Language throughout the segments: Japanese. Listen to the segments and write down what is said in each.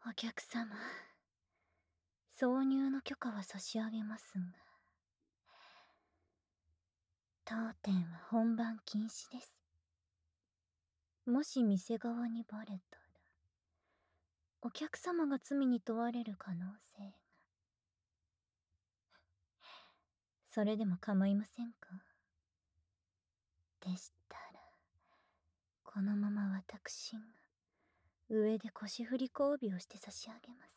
お客様、挿入の許可は差し上げますが、当店は本番禁止です。もし店側にバレたら、お客様が罪に問われる可能性が。それでも構いませんか？でしたら、このまま私が上で腰振り交尾をして差し上げます。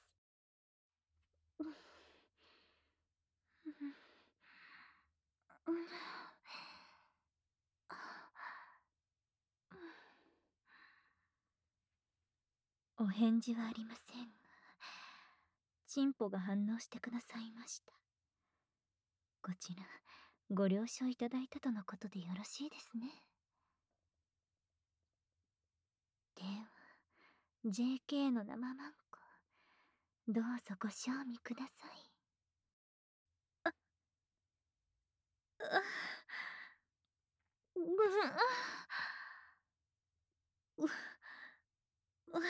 お返事はありませんが、チンポが反応してくださいました。こちら、ご了承いただいたとのことでよろしいですね。では、JK の生マンコ、どうぞご賞味ください。うううう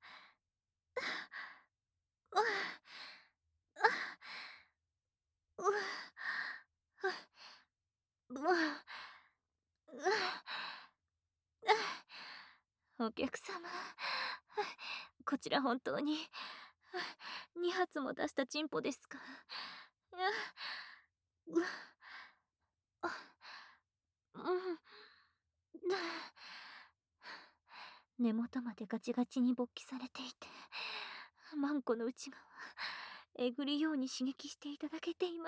うお客様、こちら本当に2発も出したチンポですか？うあうん根元までガチガチに勃起されていて、マンコの内側、えぐるように刺激していただけています。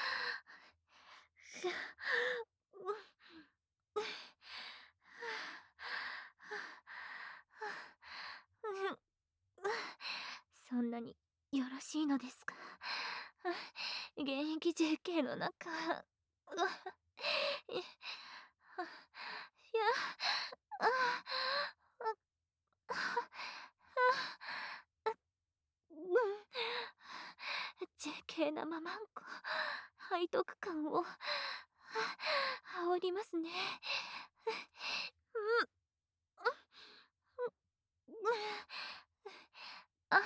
そんなによろしいのですか？現役 JK の中、いや、JK 生マンコ、背徳感を煽りますね。あ、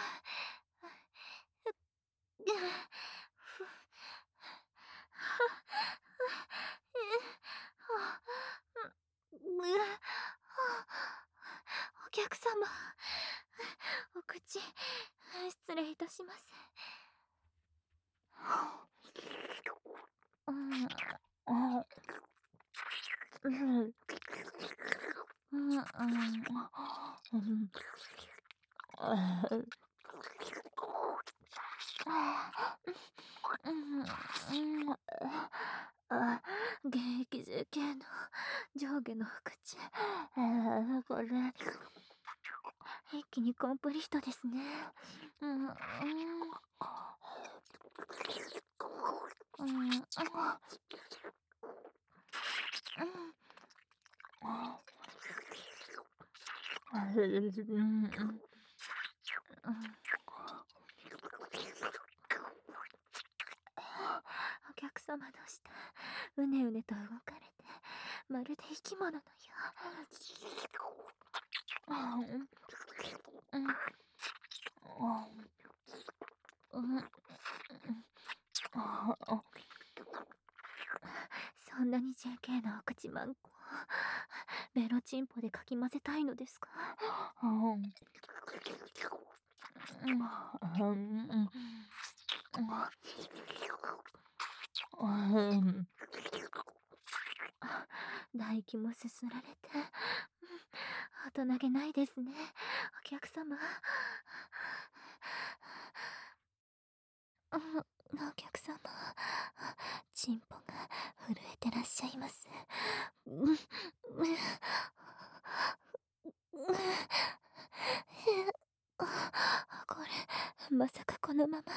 お客様、お口、失礼いたします。現役 JK の上下の口、これ一気にコンプリートですね。お客様の舌、うねうねと動かれて、まるで生き物のよう。そんなに JK のお口マンコ、ベロチンポでかき混ぜたいのですか？唾液もすすられて、大人げないですね、お客様。お客様、チンポが震えてらっしゃいます。これ、まさかこのまま。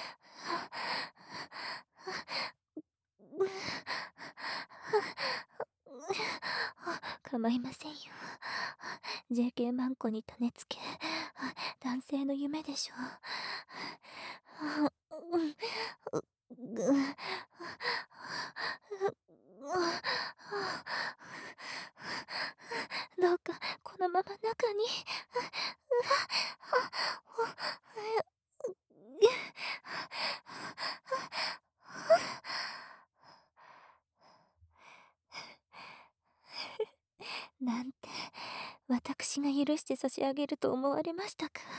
構いませんよ。JK マンコに種付け、男性の夢でしょどうかこのまま中に。 私が許して差し上げると思われましたか。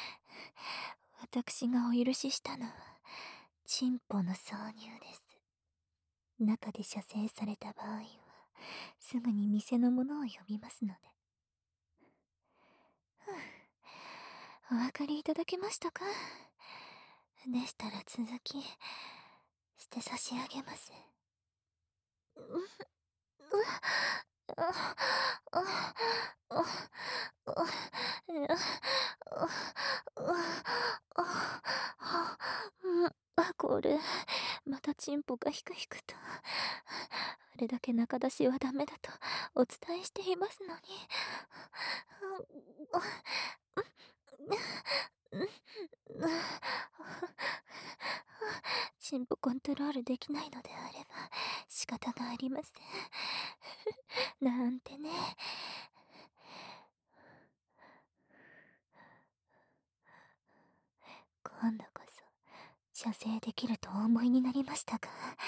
私がお許ししたのは、チンポの挿入です。中で射精された場合は、すぐに店の者を呼びますので。お分かりいただけましたか。でしたら続き、して差し上げます。これ、またチンポがヒクヒクと。あれだけ中出しはダメだとお伝えしていますのに。チンポコントロールできないのであれば仕方がありません。なんてね。今度こそ射精できるとお思いになりましたが、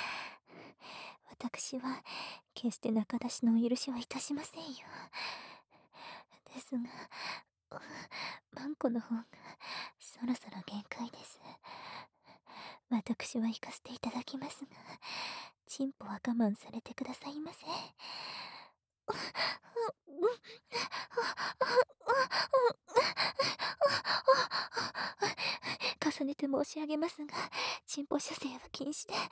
私は決して中出しのお許しはいたしませんよ。ですが、マンコの方がそろそろ限界です。私は行かせていただきますが、チンポは我慢されてくださいませ。重ねて申し上げますが、チンポ射精は禁止で。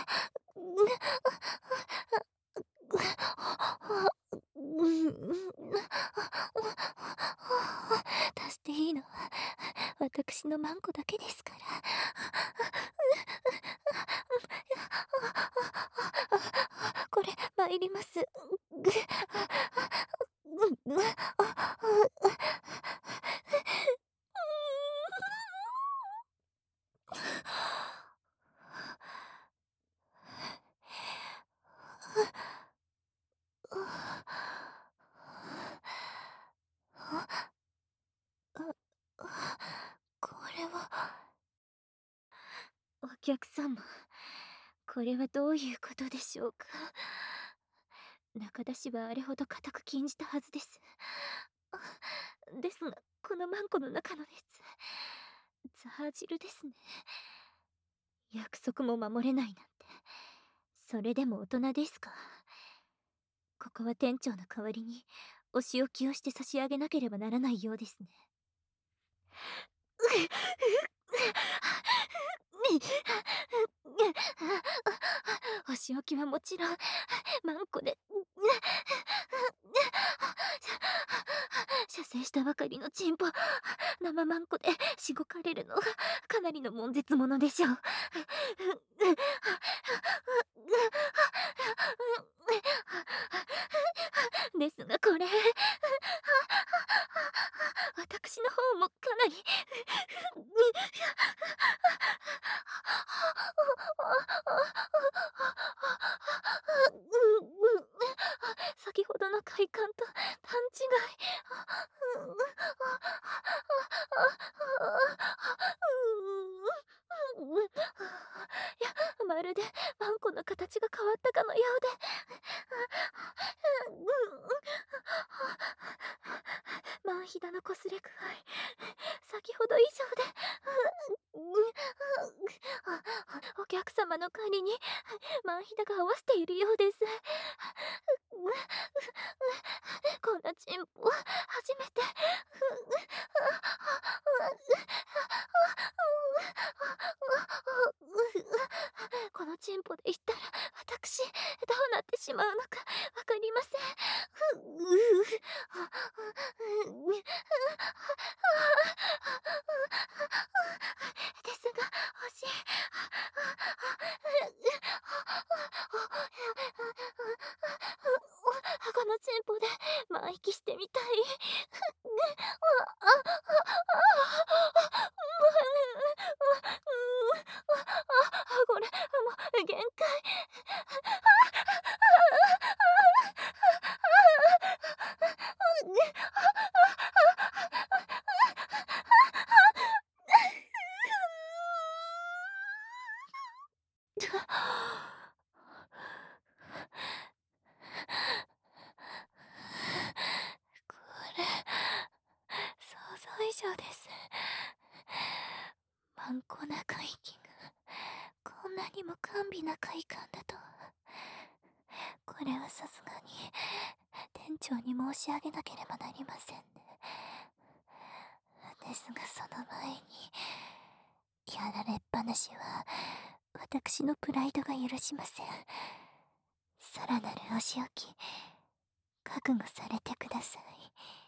足していいのは私のマンコだけですから。これ参ります。これは。お客様、これはどういうことでしょうか。中出しはあれほど固く禁じたはずです。ですが、このマンコの中の熱、ザー汁ですね。約束も守れないなんて、それでも大人ですか。ここは店長の代わりにお仕置きをして差し上げなければならないようですね。お仕置きはもちろんマンコで射精したばかりのチンポ生マンコでしごかれるのがかなりの悶絶ものでしょう。ですがこれ私の方もかなり先ほどの快感と段違い。いや、まるでマンコの形が変わったかのようで。マンヒダのこすれ具合、先ほど以上で。お客様の代わりにマンヒダが合わせているようです。こんなチンポ初めて。このチンポで言ったら私どうなってしまうのかわかりません。ですが欲しい。 上です。頑固な海域がこんなにも甘美な快感だとは。これはさすがに店長に申し上げなければなりませんね。ですがその前に、やられっぱなしは私のプライドが許しません。さらなるお仕置き覚悟されてください。